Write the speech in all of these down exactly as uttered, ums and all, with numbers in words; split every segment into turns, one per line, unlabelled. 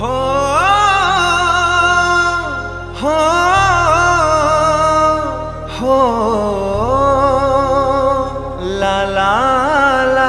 हो हो हो ला ला ला।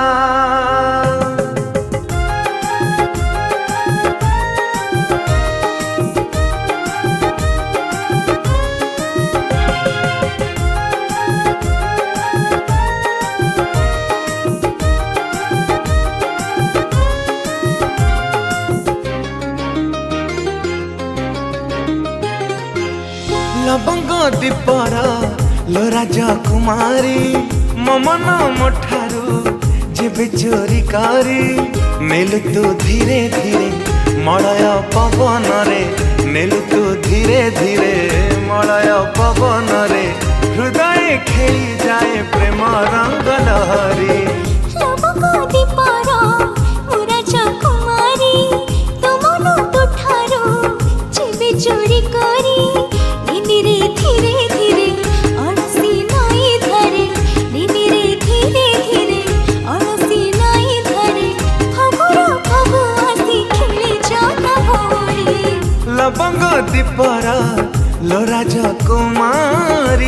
लवंग दीपर लो राजकुमारी ममन मोठारू जेबे चोरी करी नेलु तू धीरे धीरे मलय पवन रे नेलु तू धीरे धीरे मलय पवन रे हृदय खेली जाए प्रेम रंग लहरी।
लवंग दीपर ओ राजकुमारी तुमन तुठारू जेबे चोरी करी धीरे धीरे धीरे अड़सी नाई धरे धीरे धीरे धीरे अड़सी नाई धरे फगुर फगु आसी खेले जाता भोरी।
लवंग दीपर लो राजकुमारी।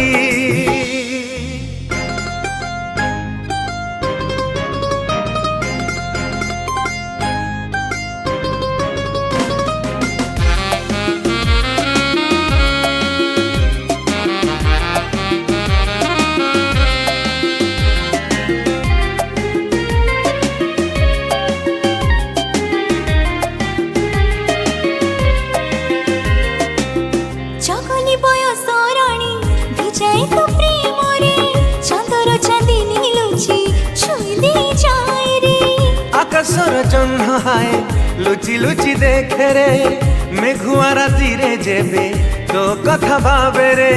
चकली बयस राणी भिजाए तो प्रेम रे चांदर चांदिनी लुचि छुई दे जाए रे।
आकाशर जह्न हाय लुचि लुचि देखे रे मेघुआ राति रे जेबे तो कथा भावे रे।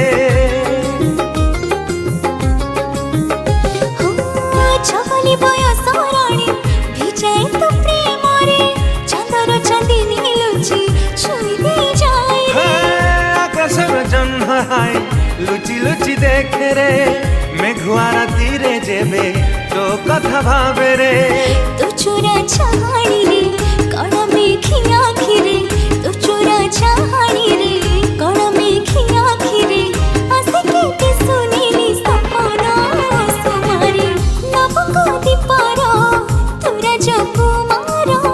चकली बयस राणी भिजाए तो प्रेम रे चांदर चांदिनी लुचि छुई दे जाए रे।
आकाशर जह्न हाय लुचि लुचि देखे रे मेघुआ राति रे जेबे तो कथा भावे रे।
तू चोरा छाणी रे कण मेघी आखी रे तू चोरा छाणी रे कण मेघी आखी रे आसे के सुनीली सपना सुमारी। लवंग दीपर तू राजकुमार।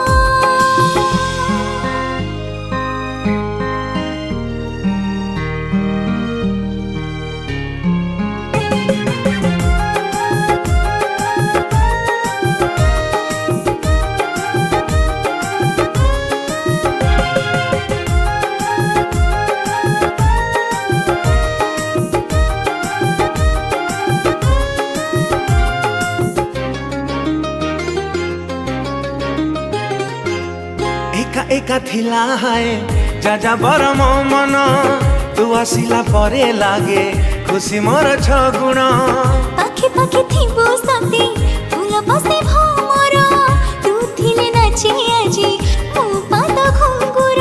एका एका थिला हाय जाजा बर मो मन तू आसिला परे लागे खुशी मोर छ गुण।
पाखी पाखी थिबो साथी फूल बसे भमर तू थिले नाचे आजी मो पाद घुंगुर।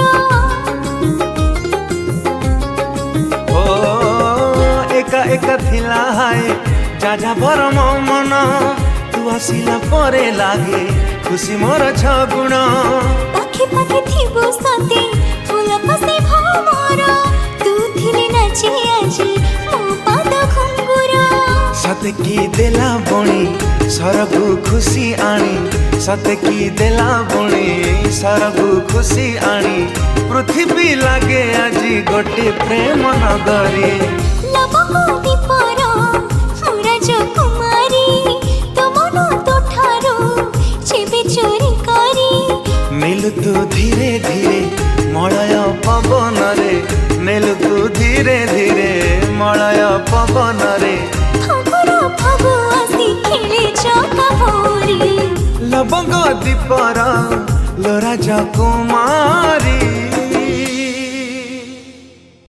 ओ एका एका थिला हाय जाजा बर मो मन तू आसिला परे लागे खुशी मोर छ गुण।
पाखी पाखी थिबो साथी फूल बसे भमर तू थिले नाचे आजी मो पाद घुंगुर।
सत की देला बुणी सरगु खुशी आनी सत की देला बुणी सरगु खुशी आनी पृथ्वी लागे आजी गोटे प्रेम नगरी।
लवंग दीपर ओ राजकुमारी तुमन तुठारू जेबे चोरी करी
नेलु तू धीरे धीरे मलय पवन रे नेलु तू धीरे धीरे मलय पवन रे
फगुर फगु आसी खेले जाता भोरी।
लवंग दीपर लो राजकुमार।